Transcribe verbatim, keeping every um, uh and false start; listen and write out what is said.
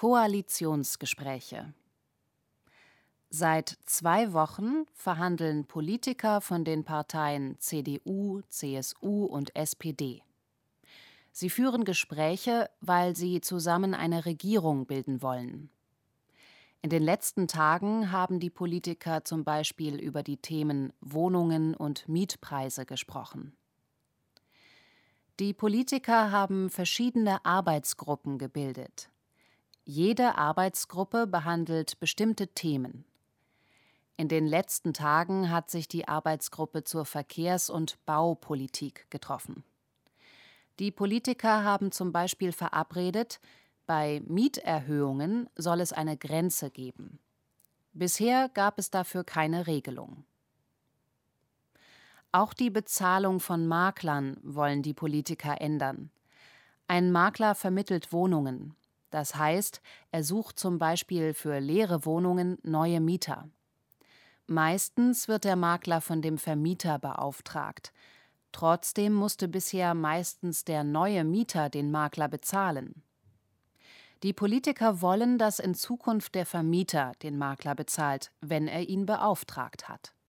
Koalitionsgespräche. Seit zwei Wochen verhandeln Politiker von den Parteien C D U, C S U und S P D. Sie führen Gespräche, weil sie zusammen eine Regierung bilden wollen. In den letzten Tagen haben die Politiker zum Beispiel über die Themen Wohnungen und Mietpreise gesprochen. Die Politiker haben verschiedene Arbeitsgruppen gebildet. Jede Arbeitsgruppe behandelt bestimmte Themen. In den letzten Tagen hat sich die Arbeitsgruppe zur Verkehrs- und Baupolitik getroffen. Die Politiker haben zum Beispiel verabredet, bei Mieterhöhungen soll es eine Grenze geben. Bisher gab es dafür keine Regelung. Auch die Bezahlung von Maklern wollen die Politiker ändern. Ein Makler vermittelt Wohnungen. Das heißt, er sucht zum Beispiel für leere Wohnungen neue Mieter. Meistens wird der Makler von dem Vermieter beauftragt. Trotzdem musste bisher meistens der neue Mieter den Makler bezahlen. Die Politiker wollen, dass in Zukunft der Vermieter den Makler bezahlt, wenn er ihn beauftragt hat.